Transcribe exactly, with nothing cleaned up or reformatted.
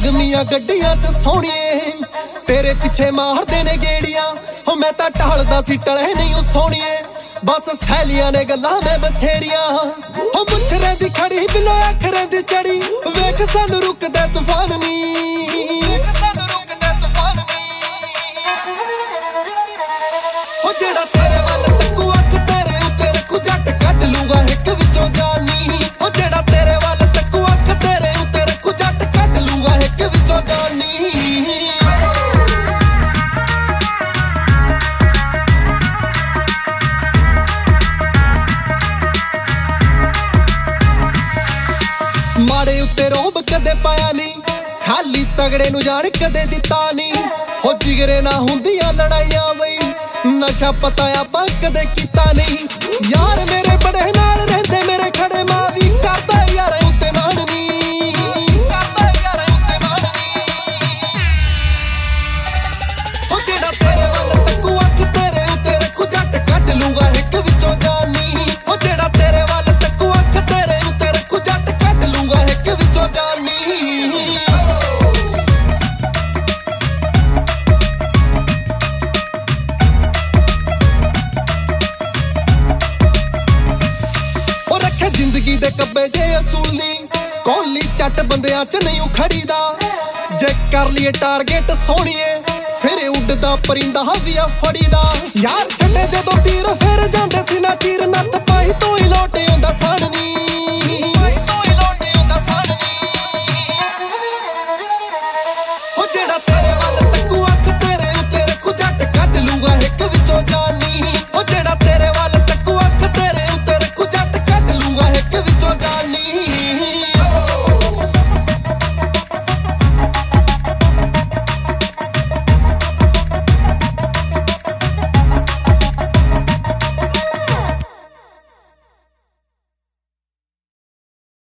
ਰੰਗਮੀਆਂ ਗੱਡੀਆਂ ਚ ਸੋਹਣੀਏ ਤੇਰੇ ਪਿੱਛੇ ਮਾਰਦੇ ਨੇ ਗੇੜੀਆਂ ਹੋ ਮੈਂ ਤਾਂ ਢਾਲਦਾ ਸੀ ਟਲੇ ਨਹੀਂ ਉਹ ਸੋਹਣੀਏ ਬਸ ਸਹੇਲੀਆਂ ਨੇ ਗੱਲਾਂ ਮੈਂ ਬਥੇਰੀਆਂ ਹੋ ਮੁੱਛਰੇ ਦੀ ਖੜੀ ਬਿਲੋ ਅੱਖਰਾਂ ਦੀ ਚੜੀ ਵੇਖ ਸਾਨੂੰ ਰੁਕਦਾ ਤੂਫਾਨ ਨੀ ਵੇਖ ਸਾਨੂੰ ਰੁਕਦਾ ਤੂਫਾਨ ਨੀ ਹੋ ਜਿਹੜਾ ਤੇਰੇ ਵੱਲ ਤੱਕੂ ਅੱਖ ਤੇਰੇ ਉੱਤੇ ਰੱਖੂ ਜੱਟ ਕੱਢ ਲੂੰਗਾ ਇੱਕ ਵਿੱਚੋਂ ਜਾਨੀ ਹੋ ਜਿਹੜਾ ਤੇਰੇ ਵੱਲ ਤੱਕੂ ਅੱਖ ਤੇਰੇ ਉੱਤੇ ਰੱਖੂ ਜੱਟ ਕੱਢ ਲੂੰਗਾ ਇੱਕ ਵਿੱਚੋਂ ਜਾਨੀ ਮਾੜੇ ਉੱਤੇ ਰੋਬ ਕਦੇ ਪਾਇਆ ਨਹੀਂ ਖਾਲੀ ਤਗੜੇ ਨੂੰ ਜਾਣ ਕਦੇ ਦਿੱਤਾ ਨਹੀਂ ਹੋ ਜਿਗਰੇ ਨਾ ਹੁੰਦੀਆਂ ਲੜਾਈਆਂ ਬਈ ਨਸ਼ਾ ਪਤਾ ਆਪਾਂ ਕਦੇ ਕੀਤਾ ਨਹੀਂ ਯਾਰ ਮੇਰੇ ਬੜੇ ਨਾਲ ਰਹਿੰਦੇ ਮੇਰੇ ਖੜੇ ਮਾਂ ਵੀ ਕਰਦਾ ਯਾਰ ਉੱਤੇ ਮਾਣ ਨਹੀਂ ਕਰਦਾ ਯਾਰ ਉੱਤੇ ਮਾਣ ਨਹੀਂ ਹੋ ਜਿਹੜਾ ਤੇਰੇ ਵੱਲ ਤੱਕੂ ਅੱਖ ਤੇਰੇ ਉੱਤੇ ਰੱਖੂ ਜੱਟ ਕੱਢ ਲੂੰਗਾ ਇੱਕ ਵਿੱਚੋਂ ਜਾਨੀ ਹੋ ਜਿਹੜਾ ਤੇਰੇ ਵੱਲ ਤੱਕੂ ਅੱਖ ਤੇਰੇ ਉੱਤੇ ਰੱਖੂ ਜੱਟ ਕੱਢ ਲੂੰਗਾ ਇੱਕ ਵਿੱਚੋਂ ਜਾਨੀ ਜ਼ਿੰਦਗੀ ਦੇ ਕੱਬੇ ਜੇ ਅਸੂਲ ਨਹੀਂ ਕੌਲੀ ਚੱਟ ਬੰਦਿਆਂ ਚ ਨਹੀਂ ਉਖੜੀਦਾ ਜੇ ਕਰ ਲਈਏ ਟਾਰਗੇਟ ਸੋਹਣੀਏ ਫਿਰ ਉੱਡਦਾ ਪਰਿੰਦਾ ਵੀ ਆ ਫੜੀਦਾ ਯਾਰ ਛੱਡੇ ਜਦੋਂ ਤੀਰ ਫਿਰ ਜਾਂਦੇ ਸੀ ਨਾ ਚੀਰ ਨੱਥ ਪਾਈ ਤੂੰ